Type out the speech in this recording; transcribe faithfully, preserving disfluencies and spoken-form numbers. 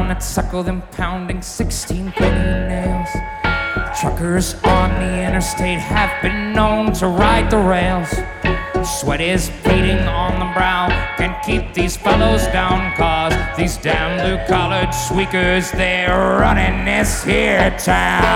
down at suckle them pounding sixteen penny nails. Truckers on the interstate have been known to ride the rails. Sweat is beating on the brow, can't keep these fellows down, cause these damn blue-collared squeakers, they're running this here town.